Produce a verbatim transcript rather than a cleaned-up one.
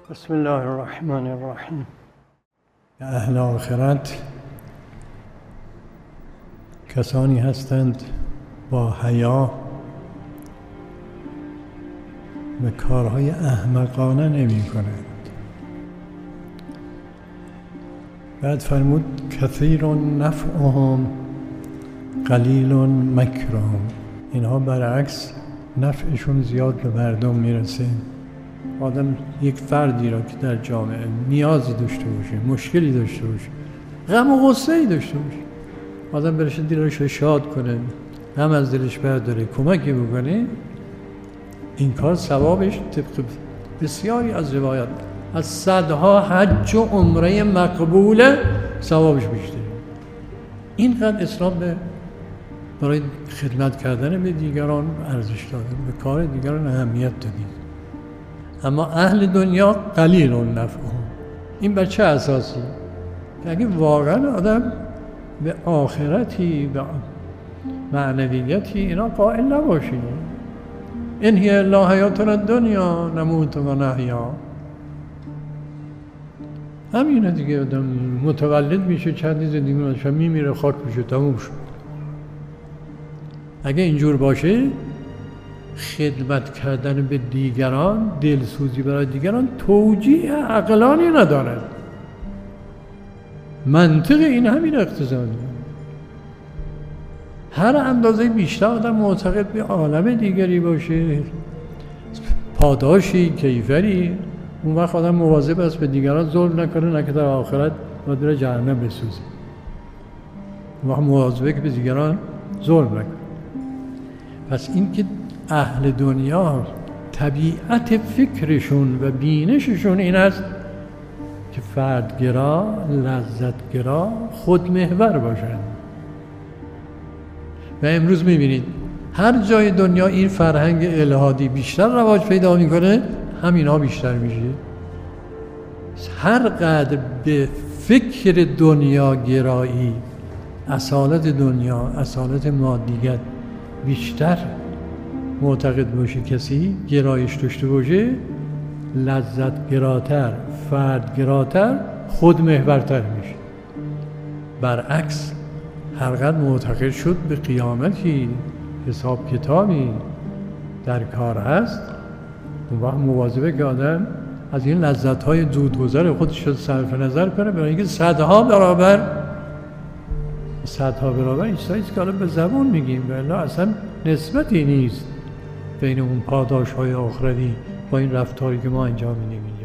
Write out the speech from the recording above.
بسم الله الرحمن الرحیم. اهل آخرت کسانی هستند با حیا و کارهای احمقانه نمی کنند. بعد فرمود کثیر نفعهم قلیل مکرهم. اینها برعکس نفعشون زیاد به مردم میرسه. آدم یک فردی را که در جامعه نیازی داشته باشه، مشکلی داشته باشه، غم و غصه‌ای داشته باشه، آدم برشه دلش رو شاد کنه، غم از دلش برداره، کمکی بکنه، این کار ثوابش طبق بسیاری از روایات از صدها حج و عمره مقبوله ثوابش بیشتره. اینقدر اسلام به برای خدمت کردن به دیگران ارزش داده، به کار دیگران اهمیت دادیم. اما اهل دنیا قلیل نفعهم. این بر چه اساسی؟ که اگه واقعا آدم به آخرتی، به معنویتی اینا قائل نباشید، این هی الا حیاتنا الدنیا نموت و نحیا، همینه دیگه. آدم متولد میشه، چندی زندگی میشه، میمیره، خاک میشه، تموم شد. اگه اینجور باشه خدمت کردن به دیگران، دلسوزی برای دیگران توجیه عقلانی ندارد. منطق این همین اقتضایی. هر اندازه بیشتر آدم معتقد به عالم دیگری باشه، پاداشی، کیفری، اون وقت آدم مواظب است به دیگران ظلم نکنه، نه که در آخرت باید بره جهنم بسوزه. اون وقت مواظبه که به دیگران ظلم نکنه. پس این که اهل دنیا طبیعت فکرشون و بینششون این است که فردگرا، لذتگرا، خودمحور باشند. و امروز میبینید هر جای دنیا این فرهنگ الهادی بیشتر رواج پیدا میکنه، همینا بیشتر میشه. هر قدر به فکر دنیا گرایی، اصالت دنیا، اصالت مادیت بیشتر معتقد باشه، کسی گرایش داشته باشه، لذت گراتر، فرد گراتر، خود محورتر میشه. برعکس هر قدر معتقد شد به قیامتی، حساب کتابی در کار هست، اون وقت مواظبه که آدم از این لذت‌های زودگذر خودش رو صرف نظر کنه، برای اینکه صدها برابر صدها برابر این چیزایی که حالا به زبان میگیم ولی اصلا نسبتی نیست بین اون پاداش‌های آخرتی با این رفتاری که ما انجام میدیم.